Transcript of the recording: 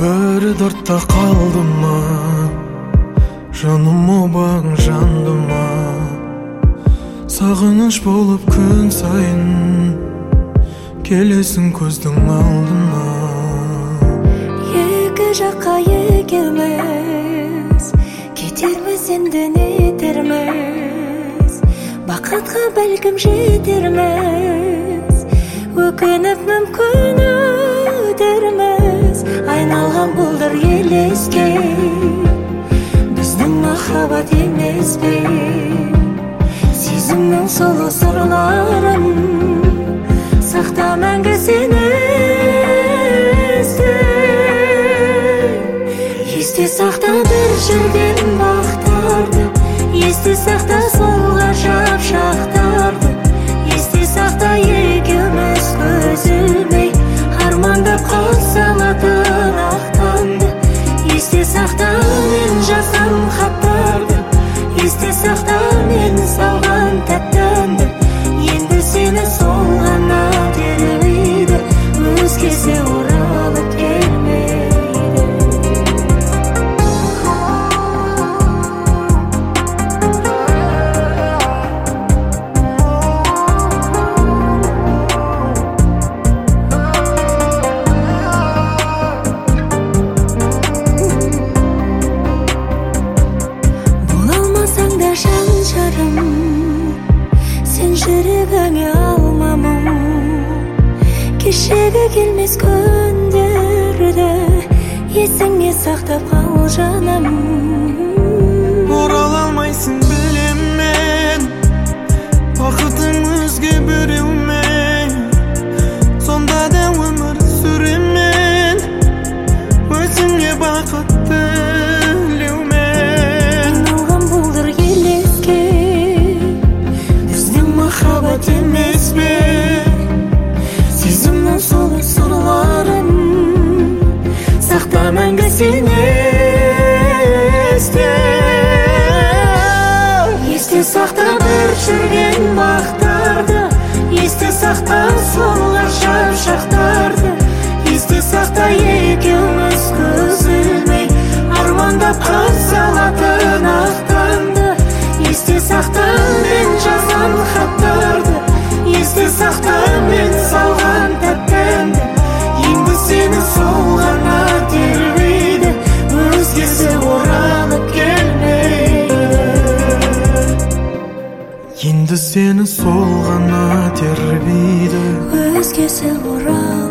бәрі дартта қалды ма, жаным обағың жанды ма, сағыныш болып күн сайын келесің көздің алдына. Екі жаққа екеуміз кетерміз, енді нетерміз, бақытқа бәлкім жетерміз, өкініп мүмкін өтерміз. Айналған бұлдыр елеске, біздің махаббат емес пе? Сезімнің сұлу сырларын сақта мәңгі сен есте сақта бір жүрген бақтарды, есте сақта сол ғажап шақтарды, есте сақта екеуміз көз ілмей армандап қарсы алатын ақтанды. Есте сақта мен жазған хаттарды, есте сақта мен салған тәтті әнді, енді сені сол ғана тербейді, өзгесі оралып келмейді. Сен жүрегіңе алмамын, кешегі келмес күндерді есіңе сақтап қал жаным. Орала алмайсың білем мен, бақытың өзге біреумен, сонда да өмір сүремін өзіңе бақыт тілеумен. Айналған бұлдыр елеске, біздің махаббат емес пе? Сезімнің сұлу сырларын сақта мәңгі сен есте. Есте сақта бір жүрген бақтарды, есте сақта сол ғажап шақтарды, есте сақта екеуміз көз ілмей армандап қарсы алатын ақтанды. Есте сақта мен жазған хаттарды, есте сақта мен салған тәтті әнді, енді сені сол ғана тербейді, өзгесі оралып келмейді. Енді сені сол ғана тербейді, өзгесі оралып